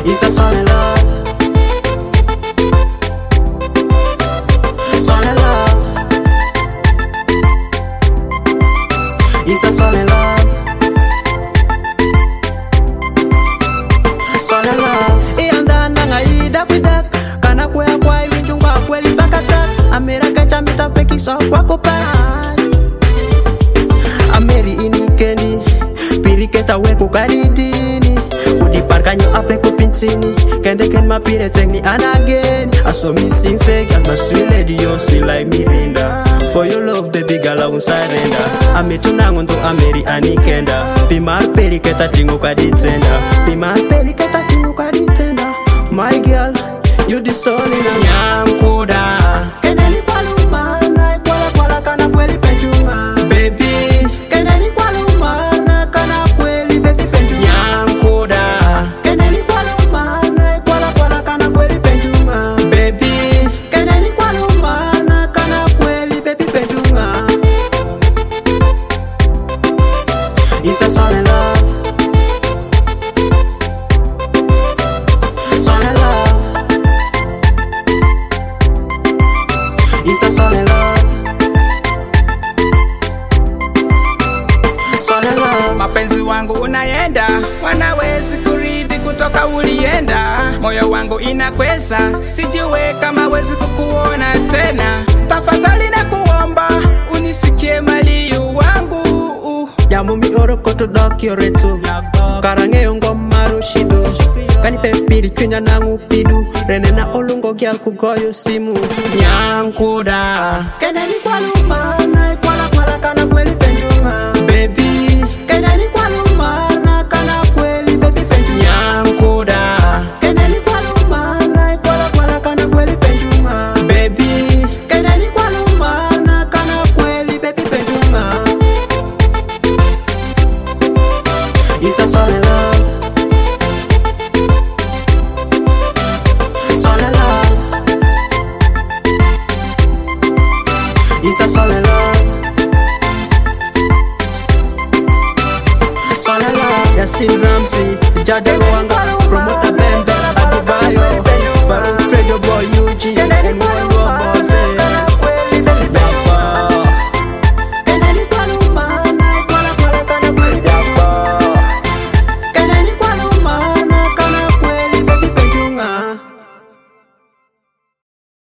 It's a song of love. Song of love. It's a song of love. Song of love. Iandana ngaida kwidak kana kwea kwa iwinjunga kweli bakatak amera kacha mitapeki so kwa kupat ameri inikeni piriketa weko karidini kudipar kanyo ape kupinsini kende ken mapire tekni anagain I saw me sing seg and my sweet lady you sweet like Mirinda. For your love baby girl I won't surrender. Ametuna ndo ameri anikenda pimar periketa tingo kaditenda pimar periketa tingo kaditenda. My girl you the soul in a nyankuda keneni paluma na kwala kwala kana kweli penjuma baby keneni paluma na kana kweli baby penjuma nyankuda keneni paluma na kwala kwala kana kweli penjuma baby keneni paluma na kana kweli baby penjuma. It's a song of love. Song of love. It's a song of love. Song of love. Mapenzi wangu unaenda, wanawezi kuridi kutoka ulienda. Moyo wangu inakweza, sijue kama wezi kukuona tena. Tafadhali na kuomba, unisikie maliu wangu. Yamumi oroko to dokyoreto karange yongo marushido kani pepiri chunya nangu pidu rene na olungo gyal kugoyo simu nyankuda keneni kwa luma na kwala kwala kana kweli penjuma baby keneni kwa luma na kana kweli baby penjuma nyankuda keneni kwa luma na kwala kwala kana kweli penjuma baby keneni kwa luma na kana kweli baby penjuma. It's a song of love. Song of love. It's a song of love. Song of love. Yasin Ramsey, Jade Wanga, promoter.